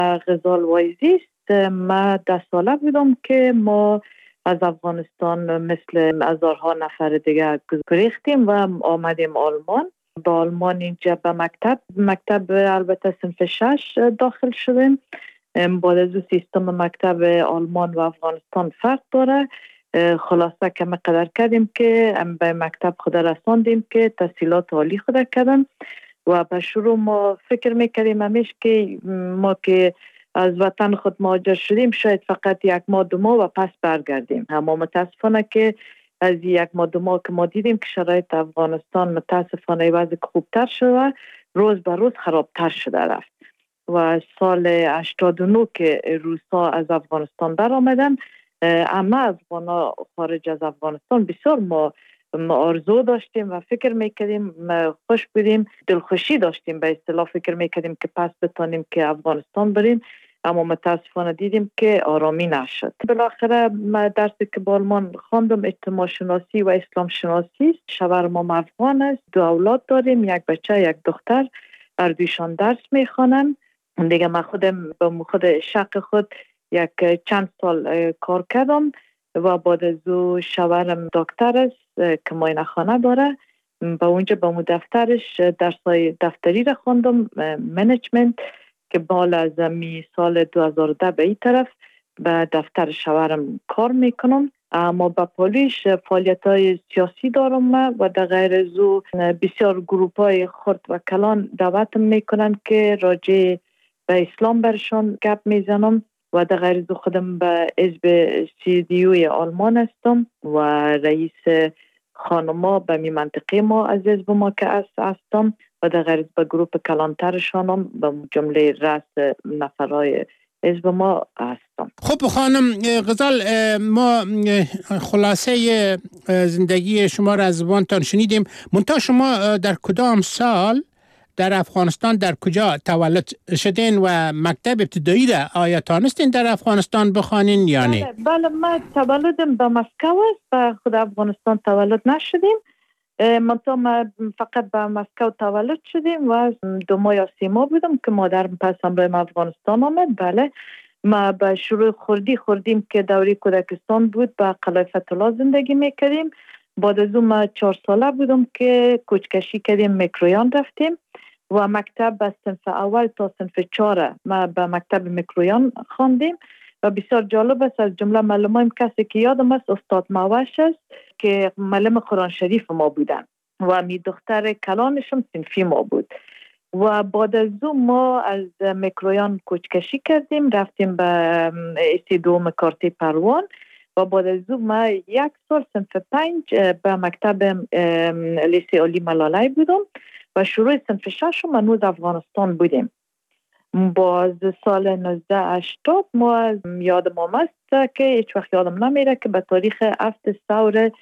غزال وایزی است. ما 10 ساله بودم که ما از افغانستان مثل هزارها نفر دیگه گریختیم و آمدیم آلمان. با آلمان اینجا به مکتب البته صنف 6 داخل شدیم. بعد از سیستم مکتب آلمان و افغانستان فرق داره. خلاصه که ما قدر کردیم که به مکتب خود رساندیم که تحصیلات عالی خود کردن و به شروع ما فکر میکردیم همیشه که ما که از وطن خود مهاجر شدیم شاید فقط 1 ماه 2 ماه و پس برگردیم. اما متاسفانه که از 1 ماه 2 ماه که ما دیدیم که شرایط افغانستان متاسفانه وضع خوبتر شده، روز به روز خرابتر شده رفت و سال 89 که روسا از افغانستان در آمدن، اما افغانا خارج از افغانستان بسیار ما آرزو داشتیم و فکر میکردیم، خوش بودیم، دلخوشی داشتیم، به اصطلاح فکر میکردیم که پس بتانیم که افغانستان بریم. اما متاسفانه دیدیم که آرامی نشد. بالاخره ما درسی که با آلمان خواندم اجتماع شناسی و اسلام شناسی است. شوهرم افغان است، 2 اولاد داریم، 1 بچه 1 دختر، هر دویشان درس میخوانند. دیگه من خودم با خود شق خود چند سال کار کردم و بعد از او شوهرم دکتر است که معاینه خانه داره. با اونجا با مو دفترش درسای دفتری را خواندم، منیجمنت، که بالا از می سال 2010 به این طرف به دفتر شوهرم کار میکنم. اما با پولیش فعالیت‌های سیاسی دارم و در غیر از او بسیار گروپ‌های خرد و کلان دعوت میکنن که راجع به اسلام برشان گپ میزنم و در غیر از خودم به حزب CDU آلمان هستم و رئیس خانما به می منطقه ما از حزب ما که هستم و در غیر از به گروپ کلانترشانم به جمله رأس نفرای حزب ما هستم. خب خانم غزال، ما خلاصه زندگی شما را از زبانتان شنیدیم. منتها شما در کدام سال در افغانستان در کجا تولد شدین و مکتب ابتدایی را آیا تانستین در افغانستان بخوانین یا نه؟ بله ما تولدم به مسکو است، به خود افغانستان تولد نشدیم. منطقه ما فقط به مسکو تولد شدیم و 2 ماه یا 3 ماه بودم که مادرم پس همراه افغانستان آمد. بله ما به شروع خوردیم که دوره کودکستان بود، به قلعه فتح الله زندگی میکردیم. بعد از اون ما 4 ساله بودم که کوچکشی کردیم، میکرویان رفتیم و مکتب از صنف اول تا صنف 4 ما به مکتب میکرویان خواندیم و بسیار جالب است. از جمله معلمایم کسی که یادم است استاد موش است که معلم قرآن شریف ما بودن و می دختر کلانشم صنفی ما بود. و بعد از اون ما از میکرویان کوچکشی کردیم، رفتیم به استیدو مکارتی پروان و بعد از اون ما 1 سال صنف 5 به مکتب لیسه علی ملاله بودم و شروع صنف 6 ما از افغانستان بودیم. باز سال 1980 ما یادم است که هیچ وقت یادم نمیره که به تاریخ 7 ثور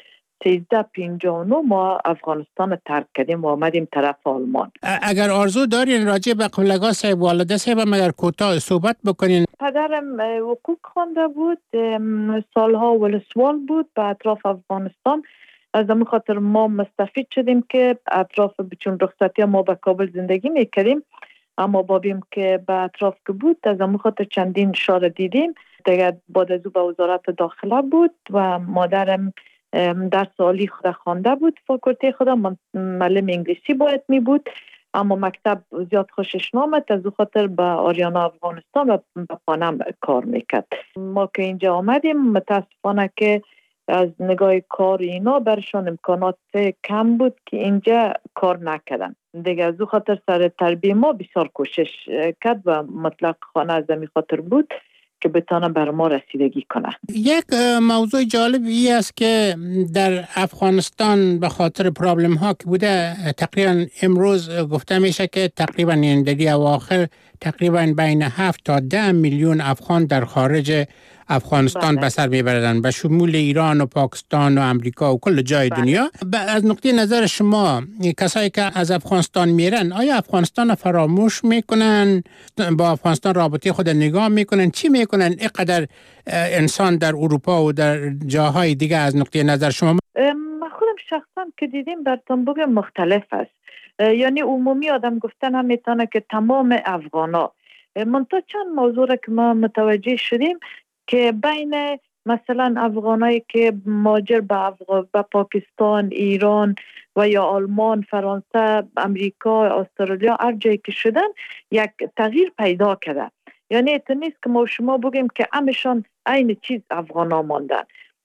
1359 ما افغانستان ترک کردیم و آمدیم طرف آلمان. اگر آرزو دارین راجع به قبلگاه صاحب والده صاحب مگر کوتاه صحبت بکنین. پدرم حقوق خوانده بود، سالها ولسوال بود به اطراف افغانستان. از همون خاطر ما مستفید شدیم که اطراف چون رخصتی ما به کابل زندگی میکردیم، اما بابیم که به اطراف که بود از همون خاطر چندین شهر دیدیم. دیگه بعد از او به وزارت داخله بود و مادرم درس عالی خود خوانده بود، فاکولته خود معلم انگلیسی باید می بود، اما مکتب زیاد خوشش نامد، از او خاطر به آریانا افغانستان و به خانم کار میکرد. ما که اینجا آمدیم متاسفانه که از نگاه کار اینا برشان امکانات کم بود که اینجا کار نکردن. دیگه از او خاطر سر تربیه ما بسیار کوشش کرد و مطلق خانه از می خاطر بود که بتانه بر ما رسیدگی کنه. یک موضوع جالبی است که در افغانستان به خاطر پرابلم ها که بوده تقریبا امروز گفته میشه که تقریبا این دهه اواخر تقریبا بین 7 تا 10 میلیون افغان در خارج افغانستان به سر میبردن، به شمول ایران و پاکستان و امریکا و کل جای دنیا. از نقطه نظر شما کسایی که از افغانستان میرن آیا افغانستان فراموش میکنن؟ با افغانستان رابطه خود نگاه میکنن؟ چی میکنن اینقدر انسان در اروپا و در جاهای دیگه از نقطه نظر شما؟ من خودم شخصا که دیدیم در تنبوگ مختلف است. یعنی عمومی آدم گفتن هم میتونه که تمام افغانا منتها چند موضوع را که ما متوجه شدیم که بین مثلا افغانایی که مهاجر به پاکستان، ایران و یا آلمان، فرانسه، امریکا، استرالیا هر جایی که شدن یک تغییر پیدا کرده. یعنی ات نیست که ما شما بگیم که همشان عین چیز افغانا ماندن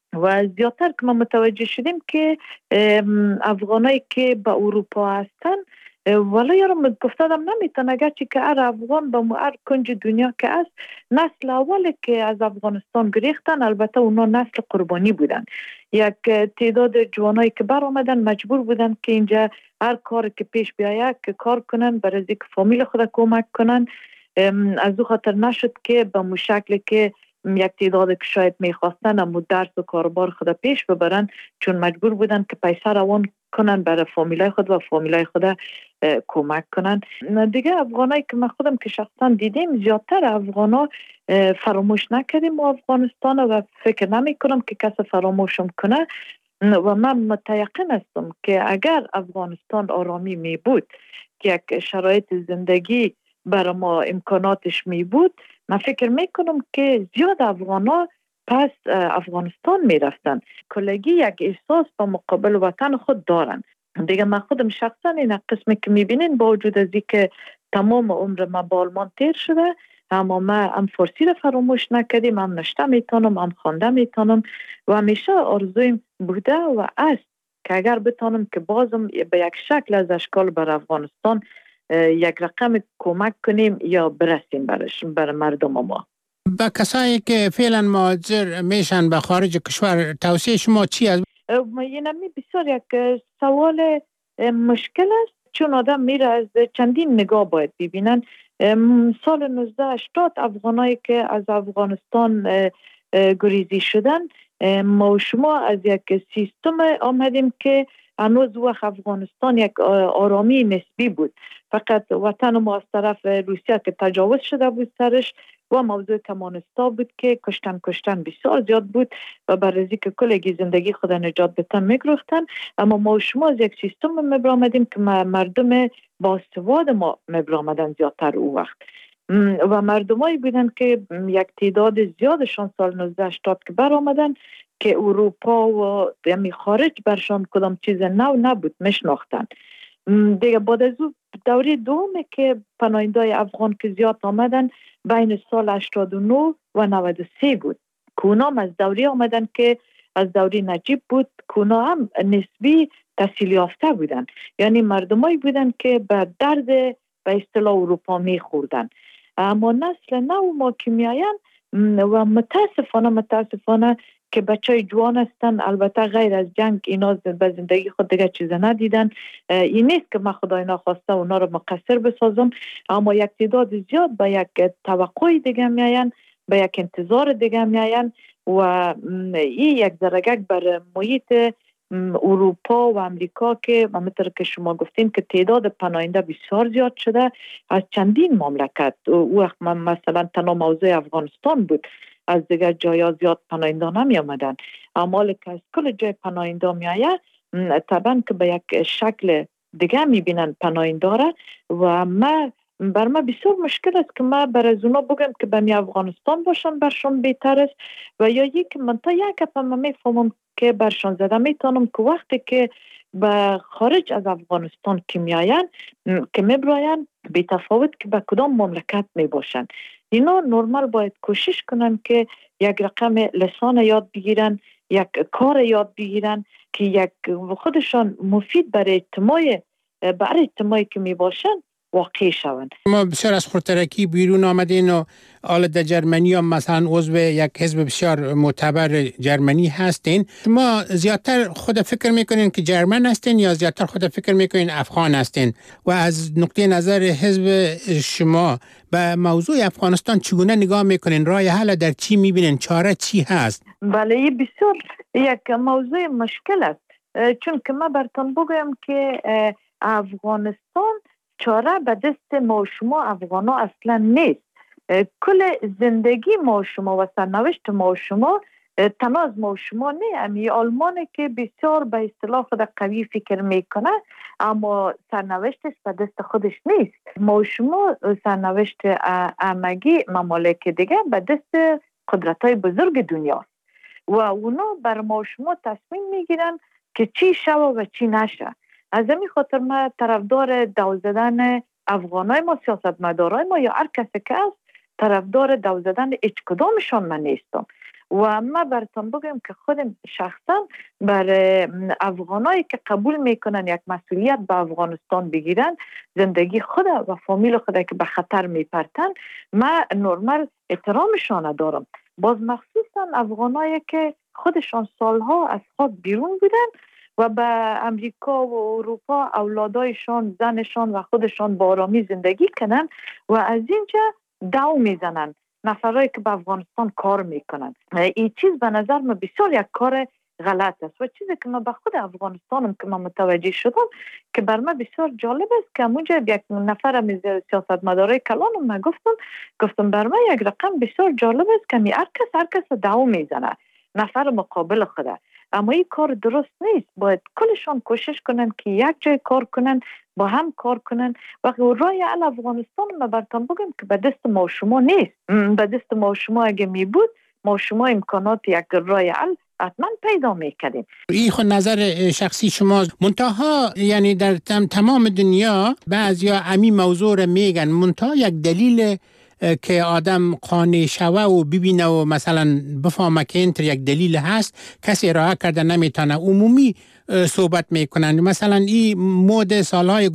و زیادتر که ما متوجه شدیم که افغانایی که به اروپا هستن ولی یارم گفتم نمیتونه اگرچه که هر افغان به هر کنج دنیا که است نسل اولی که از افغانستان گریختن، البته اونا نسل قربانی بودن. یک تعداد جوانایی که بر آمدن مجبور بودن که اینجا هر کار که پیش بیاید که کار کنن برای اینکه فامیل خود کمک کنن. از او خاطر نشد که به مو شکلی که یک تعداد که شاید میخواستن اما درس و کاربار خود پیش ببرن، چون مجبور بودن که پیسه روان کنن برای فامیلای خود و فامیلای خود کمک کنن. دیگه افغانایی که من خودم که شخصا دیدیم، زیادتر افغانا فراموش نکردیم و افغانستان و فکر نمی کنم که کس فراموشم کنه و من متیقن هستم که اگر افغانستان آرامی می بود، که یک شرایط زندگی برای ما امکاناتش می بود، من فکر می کنم که زیاد افغانا پس افغانستان می رفتن. کلگی یک احساس با مقابل وطن خود دارن. دیگه من خودم شخصا این قسمی که می بینین با وجود از که تمام عمر ما با آلمان تیر شده، اما ما هم فارسی رو فراموش نکردیم، هم نشته میتونم، هم خوانده میتونم و همیشه آرزویم بوده و است که اگر بتونم که بازم به یک شکل از اشکال بر افغانستان یک رقم کمک کنیم یا برسیم بر مردم ما. با کسایی که فعلا مهاجر میشن به خارج کشور، توصیه شما چی است؟ این بسیار یک سوال مشکل است، چون آدم میره از چندین نگاه باید ببینن. سال 1980 افغانایی که از افغانستان گریزی شدن، ما و شما از یک سیستم آمدیم که هنوز وقت افغانستان یک آرامی نسبی بود. فقط وطن ما از طرف روسیه که تجاوز شده بود سرش و موضوع کمانستا بود که کشتن بسیار زیاد بود و برای که کلگی زندگی خود نجات بتن میگرفتن. اما ما و شما از یک سیستم مبرامدیم که مردم باسواد ما مبرامدن زیادتر او وقت و مردمایی بودن که یک تعداد زیادشان سال 1980 که بر آمدن که اروپا و یعنی خارج برشان کدام چیز نو نبود، مشناختن. دیگه بعد از دوره دومه که پناهنده‌های افغان که زیاد آمدن بین سال 89 و 93 بود که اونا از دوره آمدن که از دوره نجیب بود که اونا هم نسبی تحصیل یافته بودن، یعنی مردمایی بودن که به درد به اصطلاح اروپا میخوردن. اما نسل نو ما که میاین و متاسفانه که بچه جوان هستن، البته غیر از جنگ اینا به زندگی خود دیگه چیز ندیدن. این نیست که من خدای نخواسته اونا رو مقصر بسازم، اما یک تعداد زیاد به یک توقع دیگه میاین، به یک انتظار دیگه میاین و این یک درجه بر محیط اروپا و امریکا که همونطور که شما گفتین که تعداد پناهنده بسیار زیاد شده از چندین مملکت. وقت مثلا تنها موضوع افغانستان بود، از دیگر جایا زیاد پناهنده نمی آمدن. اما که از کل جای پناهنده می آید طبعا که به یک شکل دیگه می بینن پناهنده را و بر ما بسیار مشکل است که ما برای اونا بگم که به افغانستان باشن برشان بهتر است و یا یک من تا یک گپ من میفهمم که برشان زده میتونم که وقتی که به خارج از افغانستان که میاین که میبراین بی تفاوت که به کدام مملکت میباشن، اینا نرمال باید کوشش کنن که یک رقم لسان یاد بگیرن، یک کار یاد بگیرن که یک خودشان مفید برای اجتماعی که میباشن واقعی شوند. ما بسیار از خودترکی بیرون آمدین و حالا در جرمنی هم مثلا عضو یک حزب بسیار معتبر جرمنی هستین. شما زیادتر خود فکر میکنین که جرمن هستین یا زیادتر خود فکر میکنین افغان هستین و از نقطه نظر حزب شما به موضوع افغانستان چگونه نگاه میکنین؟ راه حل در چی میبینین؟ چاره چی هست؟ بله بسیار یک موضوع مشکل است، چون که ما براتون بگویم که افغانستان چاره به دست ما شما افغانا اصلا نیست. کل زندگی ما شما و سرنوشت ما شما تنها از ما و شما نه، امی آلمانه که بسیار به اصطلاح خود قوی فکر میکنه اما سرنوشتش به دست خودش نیست. ما و شما سرنوشت همگی ممالک دیگه به دست قدرت‌های بزرگ دنیا و اونا بر ما و شما تصمیم میگیرن که چی شوه و چی نشه. از همین خاطر ما طرفدار دو زدن افغانای ما، سیاستمدارای ما یا هر کسی که است، طرفدار دو زدن هیچ کدامشان من نیستم. و ما براتون بگم که خودم شخصا بر افغانایی که قبول میکنن یک مسئولیت به افغانستان بگیرن، زندگی خود و فامیل خود که به خطر میپرتن، ما نورمال احترامشان دارم. باز مخصوصا افغانایی که خودشان سالها از خاک بیرون بودن و به امریکا و اروپا اولادایشان، زنشان و خودشان با آرامی زندگی کنن و از اینجا دو میزنن نفرایی که به افغانستان کار میکنن. این چیز به نظر من بسیار یک کار غلط است و چیزی که من به خود افغانستانم که من متوجه شدم که بر من بسیار جالب است که اونجا یک نفر از سیاستمدارای کلانم من گفتم بر من یک رقم بسیار جالب است که هر کس دو میزنه نفر مقابل خوده، اما این کار درست نیست. باید کلشان کوشش کنن که یک جای کار کنن، با هم کار کنن و رای حل افغانستان ما براتون بگم که به دست ما و شما نیست. به دست ما و شما اگه می بود ما و شما امکانات یک رای حل حتما پیدا میکردیم. این خود نظر شخصی شما، منتها یعنی در تمام دنیا بعضیا امی موضوع رو میگن، منتها یک دلیل که آدم قانع شوه و ببینه و مثلا بفهمه که اینتر یک دلیل هست، کسی ارائه کرده نمیتونه، عمومی صحبت میکنن. مثلا این مود سالهای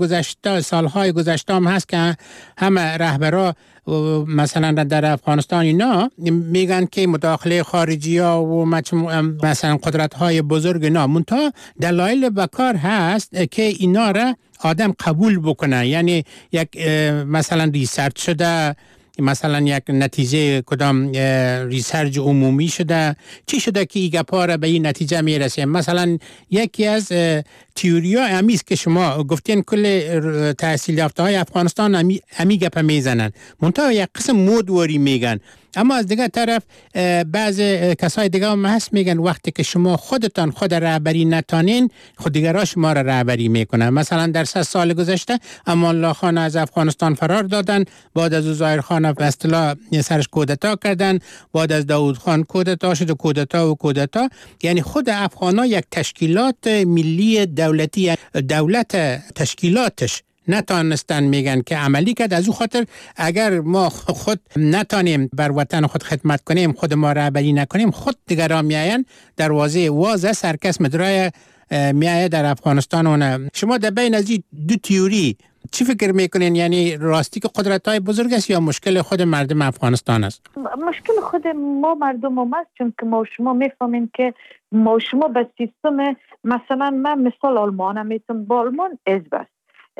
گذشته هم هست که همه رهبرا مثلا در افغانستان اینا میگن که مداخله خارجی ها و مثلا قدرت های بزرگ اینا، منتها دلایل بکار هست که اینا را آدم قبول بکنه. یعنی یک مثلا ریسرچ شده، مثلا یک نتیجه کدام ریسرچ عمومی شده، چی شده که این گپا را به این نتیجه میرسه. مثلا یکی از تئوریا امیست که شما گفتین کل تحصیل یافته های افغانستان امی گپا میزنن، منتها یک قسم مودواری میگن. اما از دیگه طرف بعض کسای دیگه هم هست میگن وقتی که شما خودتان خود رهبری نتانین، خود دیگرها شما را رهبری میکنن. مثلا در 3 سال گذشته امان الله خان از افغانستان فرار دادن، بعد از ظاهر خان به اصطلاح سرش کودتا کردن، بعد از داود خان کودتا شد، کودتا. یعنی خود افغانا یک تشکیلات ملی دولتی، دولت تشکیلاتش نتانستن میگن که عملی کرد. از او خاطر اگر ما خود نتانیم بر وطن خود خدمت کنیم، خود ما رهبری نکنیم، خود دیگران میاین دروازه واز سرکس مدرای میایه در افغانستان. اونه شما در بین از این دو تئوری چی فکر میکنین؟ یعنی راستی که قدرت‌های بزرگ است یا مشکل خود مردم افغانستان است؟ مشکل خود ما مردم هم است، چون که ما شما میفهمین که ما شما به سیستم، مثلا من مثال آلمان میتونم، با آلمان حزب است،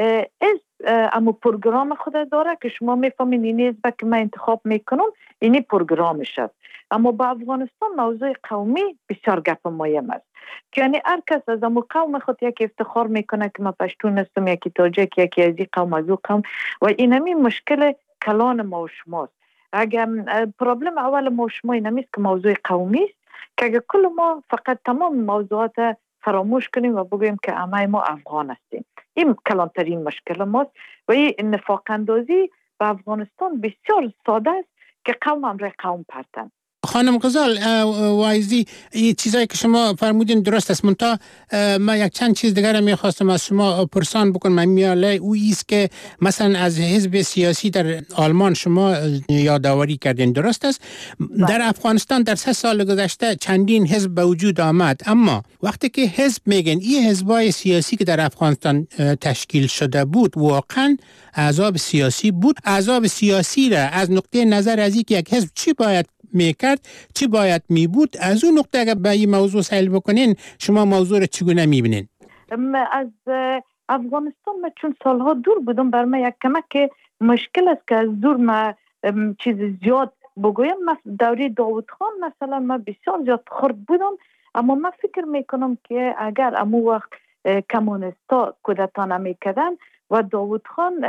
اما پروگرام خود داره که شما میفهمین این حزب که من انتخاب میکنم اینی پروگرامش است. اما با افغانستان موضوع قومی بسیار گپ مهم است، که یعنی هر کس از امو قوم خود یک افتخار میکنه که من پشتون هستم، یکی تاجک، یکی از این قوم از او قوم، و این همین مشکل کلان ما و شماست. اگر پرابلم اول ما و شما این همیست که موضوع قومی است، که اگر کل ما فقط تمام موضوعات فراموش کنیم و بگوییم که همه ما افغان هستیم، این کلانترین مشکل ماست. و این نفاق اندازی به افغانستان بسیار ساده است که قوم امر قوم پرتن. خانم غزال وایزی، این چیزایی که شما فرمودین درست است، منتها ما یک چند چیز دیگر رو میخواستم از شما پرسان بکنم. میاله او ایست که مثلا از حزب سیاسی در آلمان شما یادآوری کردین، درست است؟ در افغانستان در 3 سال گذشته چندین حزب به وجود آمد، اما وقتی که حزب میگن، این حزبای سیاسی که در افغانستان تشکیل شده بود واقعا احزاب سیاسی بود؟ احزاب سیاسی را از نقطه نظر از اینکه یک حزب چی باید میکرد، چی باید میبود، از اون نقطه اگر به این موضوع سائل بکنین، شما موضوع رو چگونه میبینین؟ از افغانستان من چون سالها دور بودم، بر من یک کمک مشکل است که از دور من چیز زیاد بگویم. دوره داود خان مثلا من بسیار زیاد خرد بودم، اما من فکر میکنم که اگر امو وقت کمونستا کودتا نمیکردن، و داوود خان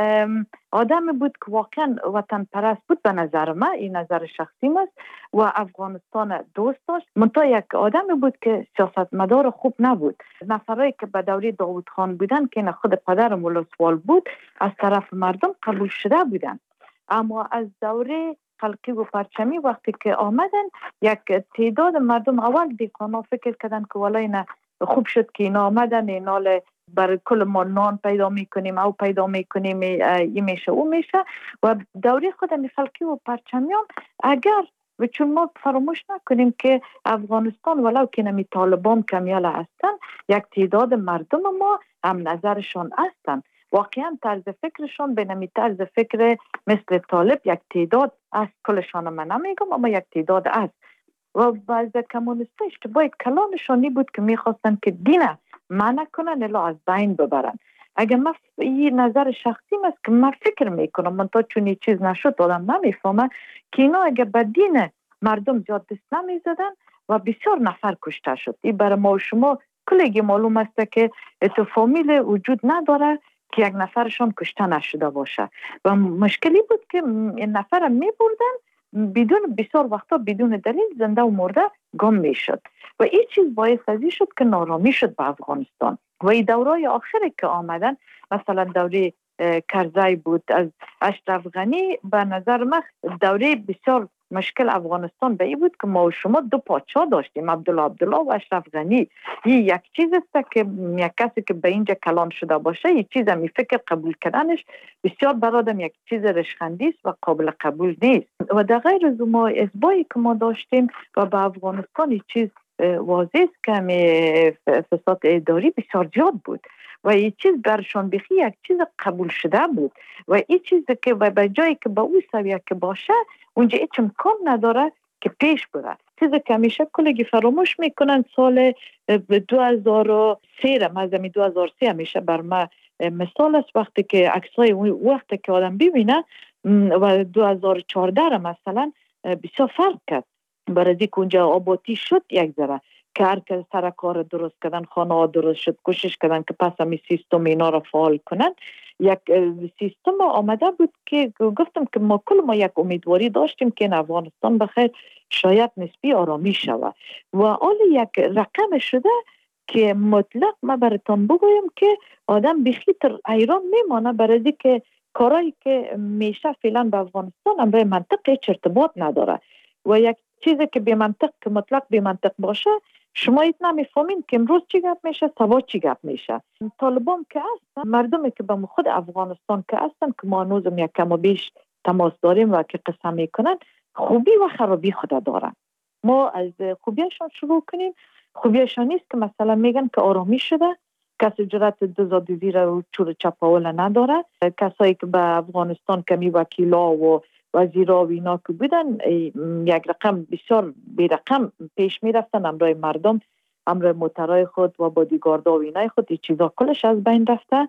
آدم بود که واقعا وطن پرست بود به نظر من، این نظر شخصیم است، و افغانستان دوست داشت. منتها یک آدم بود که سیاستمدار خوب نبود. نفرایی که به دوره داوود خان بودن که نه خود پدر ولسوال بود از طرف مردم قبول شده بودن، اما از دوره خلقی و پرچمی وقتی که آمدن یک تعداد مردم اول دیقانا فکر کردن که والا اینا خوب شد که اینا آمدن، اینا برای کل ما نان پیدا میکنیم او پیدا میکنیم، این میشه او میشه. و دوره خود خلقی و پرچمیان اگر و چون ما فراموش نکنیم که افغانستان ولو که نمی طالبان کمیال هستن، یک تعداد مردم ما هم نظرشان هستن، واقعا طرز فکرشان به نمی طرز فکر مثل طالب یک تعداد از کلشان من نمیگم اما یک تعداد است. و بعض کمونیست اشتباه کلامشانی بود که میخواستن که دین منع کنن الا از بین ببرن. اگر من این نظر شخصی است که من فکر میکنم من تا چون این چیز نشد آدم نمیفهمه که اینا اگر به دین مردم زیاد دست نمیزدن و بسیار نفر کشته شد. این برای ما و شما کلگی معلوم است که تو فامیل وجود نداره که یک نفرشان کشته نشده باشه و مشکلی بود که این نفر میبردن بدون بسیار وقتا بدون دلیل زنده و مرده گم میشد و این چیز باعث ازی شد که نارامی شد به افغانستان. و این دورای آخری که آمدن مثلا دوره کرزی بود از اشرف غنی، به نظر من دوره بسیار مشکل افغانستان به این بود که ما و شما دو پادشاه داشتیم، عبدالله و اشرف غنی. این یک چیز است که یک کسی که به اینجا کلان شده باشه یک چیز می فکر قبول کردنش بسیار برادم یک چیز رشخندی است و قابل قبول نیست. و در غیر از ما ازبایی که ما داشتیم و به افغانستان یک چیز واضح است که فساد اداری بسیار زیاد بود و این چیز برشان بخی یک چیز قبول شده بود و این چیزی که به جایی که به او سویه که باشه اونجا هیچ امکان نداره که پیش بره. چیزی که همیشه کلگی فراموش میکنن سال 2003 رمزمی 2003 همیشه بر ما مثال است وقتی که عکسای وقتی که آدم ببینه و 2014 مثلا بسیار فرق کرد برای که اونجا آبادی شد یک ذره که هر کس سر کار درست کردن، خانه ها درست شد، کوشش کردن که پس همی سیستم اینا را فعال کنن. یک سیستم آمده بود که گفتم که ما یک امیدواری داشتیم که این افغانستان بخیر شاید نسبی آرامی شود و حال یک رقم شده که مطلق ما براتون بگویم که آدم بخیتر ایران میمانه برای که کارایی که میشه فعلا به افغانستان هم به منطق هیچ ارتباط نداره و یک چیزی که به منطق که مطلق به منطق باشه شما ایت نمیفهمین که امروز چی گپ میشه سبا چی گپ میشه. طالبان که هستن مردمی که به خود افغانستان که هستن که ما هنوزم یک کم و بیش تماس داریم و که قسم میکنن خوبی و خرابی خود دارن. ما از خوبیشان شروع کنیم. خوبیشان نیست که مثلا میگن که آرامی شده، کسی جرأت دزدی را چور چپاول نداره، کسایی که به افغانستان کمی وکیلا و وزیرا و اینا که بودن یک رقم بسیار بی رقم پیش می رفتن امرای مردم، امرای موترای خود و بادیگاردا و اینای خود، این چیزا کلش از بین رفته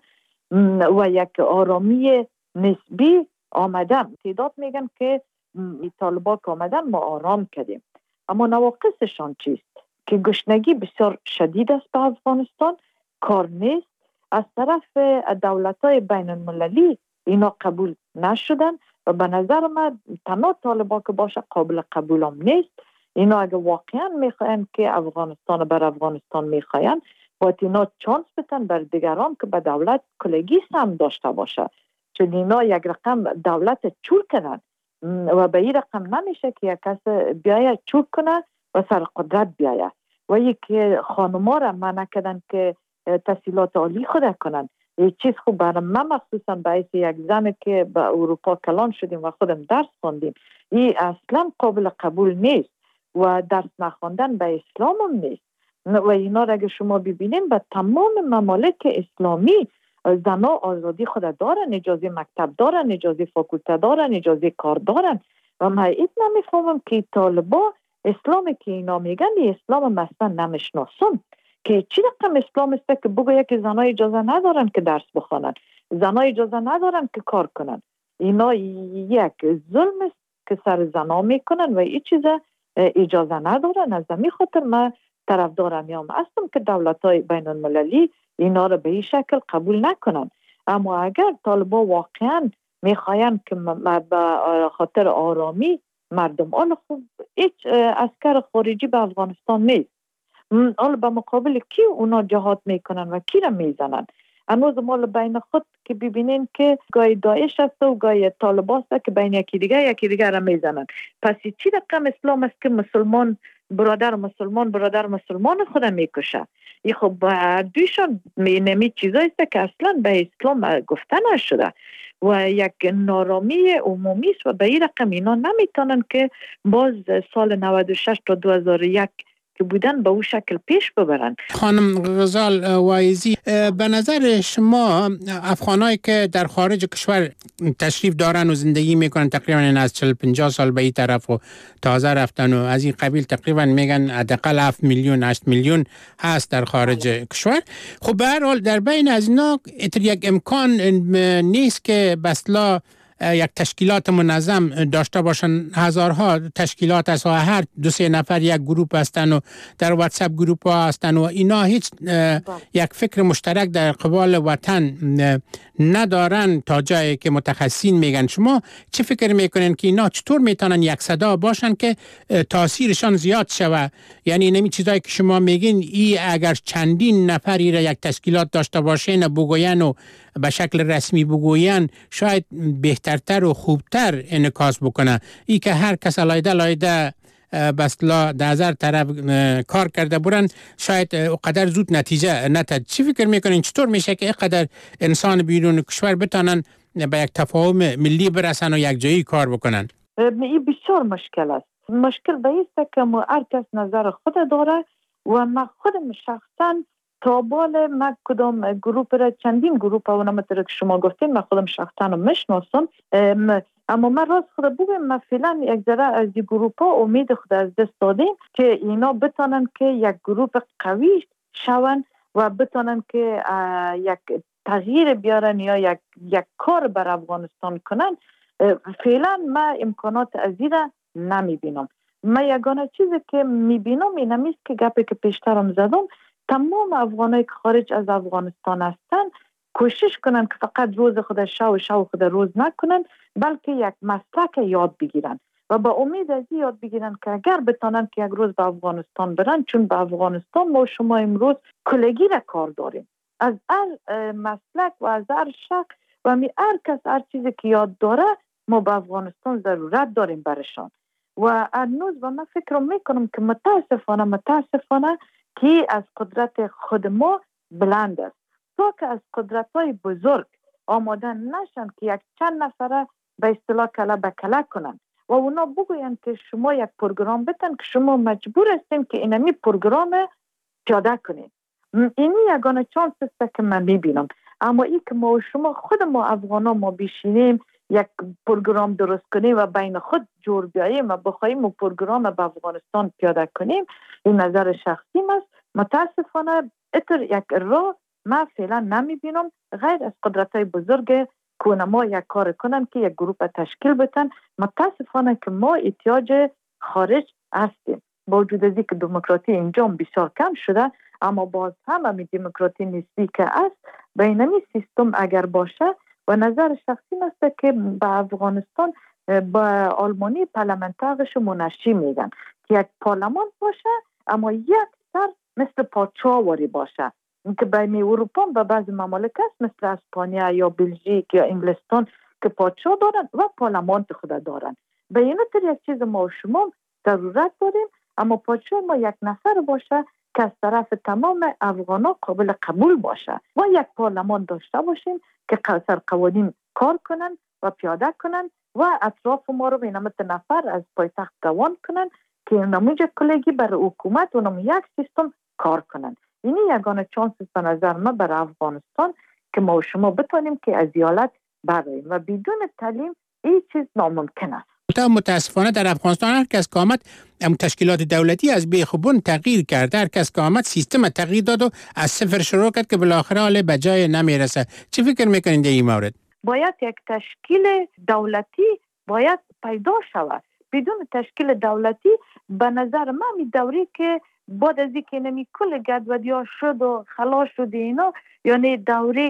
و یک آرامی نسبی آمدن. تعداد میگن که طالبا که آمدن ما آرام کردیم، اما نواقصشان چیست؟ که گشنگی بسیار شدید است به افغانستان، کار نیست، از طرف دولت‌های بین المللی اینا قبول نشدن و به نظر من تنها طالبا که باشه قابل قبول هم نیست. اینا اگه واقعا میخواین که افغانستان بر افغانستان میخواین باید اینا چانس بتن بر دیگران که به دولت کلگی هم داشته باشه، چون اینا یک رقم دولت چور کنن و به این رقم نمیشه که یک کس بیایه چور کنه و سر قدرت بیایه و یک خانوما را منع کردن که تحصیلات عالی خود کنن. یه چیز خوب برای من مخصوصا باعث یک زن که به اروپا کلان شدیم و خودم درس خوندیم این اصلا قابل قبول نیست و درس نخوندن به اسلام هم نیست و اینا را اگه شما ببینیم به تمام ممالک اسلامی زنها آزادی خود دارن، اجازه مکتب دارن، اجازه فاکولته دارن، اجازه کار دارن و من ایت نمیفهمم که طالبا اسلامی که اینا میگن اسلام مثلا نمیشناسم که چی رقم اسلام است که بگوید که زنها اجازه ندارن که درس بخوانن، زنها اجازه ندارن که کار کنن. اینا یک ظلم است که سر زنها میکنن و این چیز اجازه ندارن. از همین خاطر من طرفدار میام هستم که دولت‌های بین المللی اینا رو به این شکل قبول نکنن. اما اگر طالبا واقعا میخواین که به خاطر آرامی مردم، حالا خوب هیچ عسکر خارجی به افغانستان نیست، حالا به مقابل کی اونا جهاد میکنن و کی را میزنن؟ هنوز ما بین خود که ببینین که گاهی داعش است و گاهی طالبان است که بین یکی دیگر را میزنن. پس چی رقم اسلام است که مسلمان برادر مسلمان خود میکشه؟ این خب دویشان نمی چیزایی است که اصلا به اسلام گفته نشده و یک نارامی عمومی است و به این رقم اینا نمیتونن که باز سال 96 تا 2001 که بودن به اون شکل پیش ببرن. خانم غزال وایزی، به نظر شما افغانایی که در خارج کشور تشریف دارن و زندگی میکنن تقریبا از 40-50 سال به این طرف و تازه رفتن و از این قبیل تقریبا میگن حداقل 7 میلیون 8 میلیون هست در خارج کشور، خب به هر حال در بین از اینا یک امکان نیست که بسلا یک تشکیلات منظم داشته باشن. هزارها تشکیلات است و هر 2-3 نفر یک گروپ هستن و در واتساپ گروپ ها هستن و اینا هیچ یک فکر مشترک در قبال وطن ندارن تا جایی که متخصصین میگن. شما چه فکر میکنین که اینا چطور میتونن یک صدا باشن که تاثیرشان زیاد شوه؟ یعنی نمی چیزایی که شما میگین ای اگر چندین نفری را یک تشکیلات داشته باشین بگوین و به شکل رسمی بگوین شاید بهترتر و خوبتر انعکاس بکنه. ای که هر کس لایده بسلا در هزار طرف کار کرده برن شاید اقدر زود نتیجه نتد. چی فکر میکنین چطور میشه که اقدر انسان بیرون کشور بتانن به یک تفاهم ملی برسن و یک جایی کار بکنن؟ این بسیار مشکل است. مشکل به است که هر کس نظر خود داره و من خودم شخصا تابال من کدام گروپ را چندین گروپ ها و نمتر که شما گفتین من خودم شخصا رو میشناسم، اما من راست خود بگم من فعلا یک ذره از این گروپ ها امید خود از دست دادیم که اینا بتانن که یک گروپ قوی شون و بتانن که یک تغییر بیارن یا یک کار بر افغانستان کنن. فعلا من امکانات از این را نمیبینم. من یگانه چیزی که میبینم این همیست که گپی که پیشترم زدم، تمام افغانایی که خارج از افغانستان هستن کوشش کنن که فقط روز خود شو خود روز نکنن، بلکه یک مسلک یاد بگیرن و با امید از این یاد بگیرن که اگر بتانن که یک روز به افغانستان برن، چون به افغانستان ما شما امروز کلگی را کار داریم از هر مسلک و از هر شخص و هر کس هر چیزی که یاد داره ما به افغانستان ضرورت داریم برشان. و هنوز و من فکر میکنم که متاسفانه که از قدرت خود ما بلند است تا که از قدرت های بزرگ آماده نشن که یک چند نفره به اصطلاح کله به کله کنن و اونا بگوین که شما یک پروگرام بتن که شما مجبور هستین که اینمی پروگرام پیاده کنین. اینی یگانه چانس است که من میبینم. اما این که ما و شما خود ما افغانا ما بشینیم یک پروگرام درست کنیم و بین خود جور بیاییم و بخوایم و پروگرام به افغانستان پیاده کنیم، این نظر شخصیم است. متاسفانه اتر یک راه من فعلا نمیبینم غیر از قدرت های بزرگ که ما یک کار کنن که یک گروپ تشکیل بتن. متاسفانه که ما احتیاج خارج هستیم با وجود از اینکه دموکراسی اینجا بسیار کم شده، اما باز هم همین دموکراسی نسبی که است بینمی سیستم اگر باشه و نظر شخصی است که به افغانستان با آلمانی پارلمانترش منشی میگن که یک پارلمان باشه اما یک سر مثل پادشاهواری باشه که بین اروپا و بعض ممالک است مثل اسپانیا یا بلژیک یا انگلستان که پادشاه دارن و پارلمان خود دارن. به این طور یک چیز ما و شما ضرورت داریم، اما پادشاه ما یک نفر باشه که از طرف تمام افغانا قابل قبول باشه و یک پارلمان داشته باشیم که سر قوانین کار کنن و پیاده کنن و اطراف ما رو به نمت نفر از پایتخت روان کنن که نموجه کلگی برای حکومت و نمو یک سیستم کار کنن. اینی یگانه چانس به نظر ما برای افغانستان که ما و شما بتونیم که از حالت براییم و بدون تعلیم این چیز ناممکن است. متاسفانه در افغانستان هر کس که آمد تشکیلات دولتی از بیخوبون تغییر کرد، هر کس که آمد سیستم تغییر داد و از صفر شروع کرد که بالاخره حال به جای نمیرسه. چی فکر میکنید در این مورد؟ باید یک تشکیل دولتی باید پیدا شود. بدون تشکیل دولتی به نظر من می دوری که بعد از اینکه نمی کل گدودی ها شد و خلاص شد اینا، یعنی دوری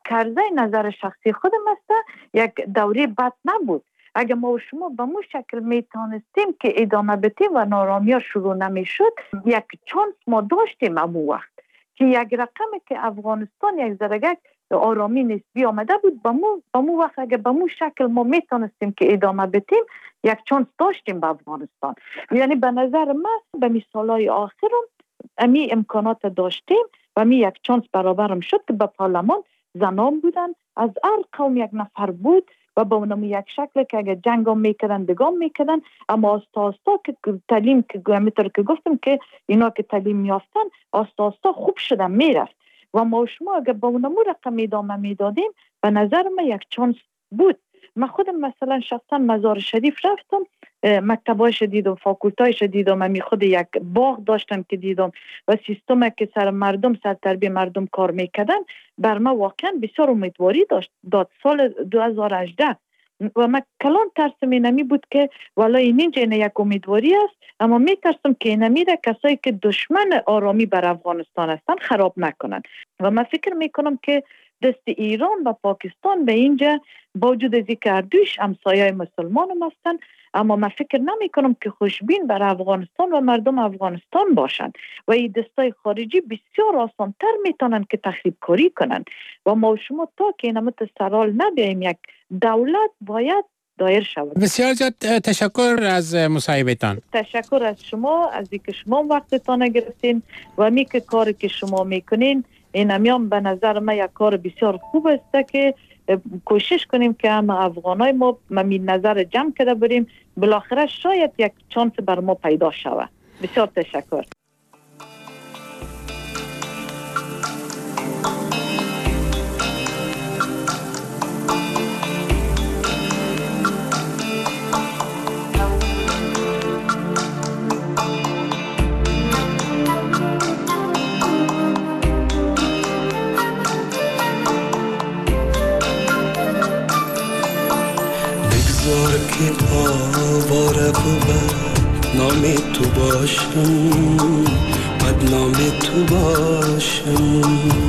کرزی نظر شخصی خودم است، یک دوره بد نبود. اگر ما و شما به مو شکل میتونستیم که ادامه بدیم و نارامی ها شروع نمیشد، یک چانس ما داشتیم امو وقت که یک رقمی که افغانستان یک ذره آرامی نسبی آمده بود، به مو وقت اگر به مو شکل ما میتونستیم که ادامه بدیم، یک چانس داشتیم به افغانستان. یعنی به نظر من به مثالای آخرم امی امکانات داشتیم و می یک چانس برابرم شد که به پارلمان زنان بودن، از هر قوم یک نفر بود و با اونم یک شکل که اگر جنگ هم میکردن دگام میکردن، اما آستا که تعلیم که میتر که گفتم که اینا که تعلیم میافتن آستا خوب شدن میرفت و ما شما اگر با اونم رقم ادامه میدادیم به نظر من یک چانس بود. من خودم مثلا شخصا مزار شریف رفتم، مکتبایش دیدم، فاکولتایش دیدم، من خود یک باغ داشتم که دیدم و سیستم که سر تربیه مردم کار میکردن بر ما واقعا بسیار امیدواری داد. سال 2018 و من کلان ترسم اینمی بود که والا اینجا یک امیدواری است، اما میترسم که اینمی را کسایی که دشمن آرامی بر افغانستان هستن خراب نکنن و من فکر میکنم که دست ایران و پاکستان به اینجا با وجود از اینکه اردوش همسایه مسلمان هم هستن، اما من فکر نمی کنم که خوشبین بر افغانستان و مردم افغانستان باشند و این دستای خارجی بسیار آسانتر میتونن که تخریب کاری کنن و ما شما تا که اینم سرال نبیاییم یک دولت باید دایر شود. بسیار زیاد تشکر از مصاحبتان. تشکر از شما از اینکه شما وقتتان گرفتین و می که کاری که شما میکنین این همیان به نظر من یک کار بسیار خوب است که کوشش کنیم که هم افغانای ما نظر جمع کرده بریم، بالاخره شاید یک چانس بر ما پیدا شود. بسیار تشکر. که آواره بود نام تو باشم، بدنام تو باشم،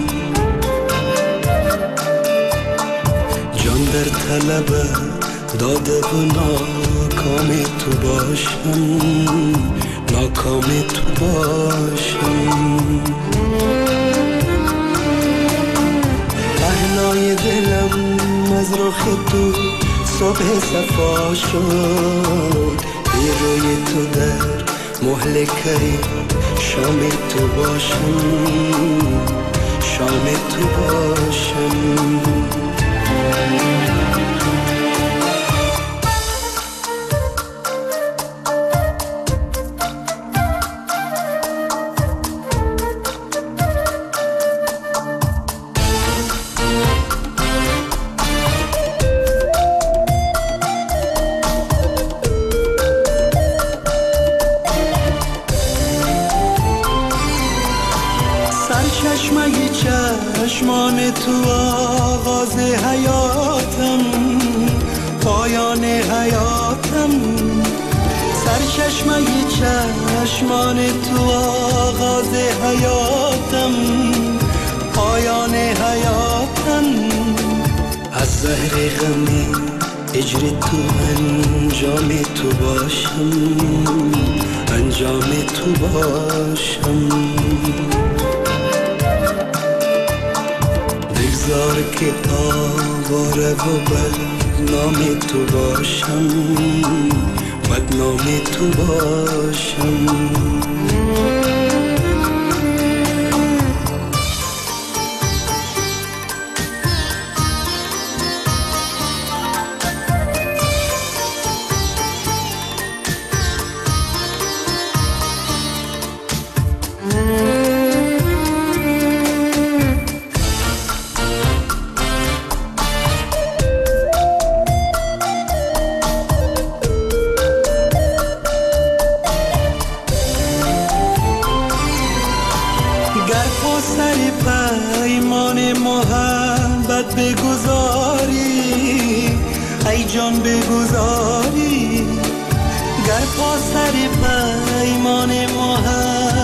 جان در طلب داده و ناکام تو باشم، ناکام تو باشم. پهنای دلم از رخ تو صبح صفا شد، بی روی تو در مهلکه شام تو باشم، شام تو باشم. چشمان تو آغاز حیاتم، پایان حیاتم، سرچشمه چشمان تو آغاز حیاتم، پایان حیاتم. از زهر غمی اجر تو انجام تو باشم، انجام تو باشم. بگذار که آواره و بدنام تو باشم، بدنام تو باشم.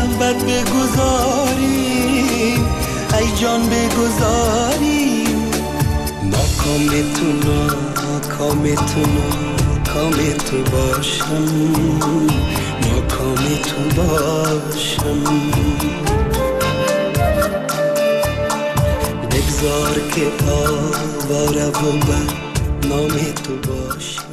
جان بگذاری ناکام تو باشم ناکام تو باشم بگذار که آواره و بد نام تو باشم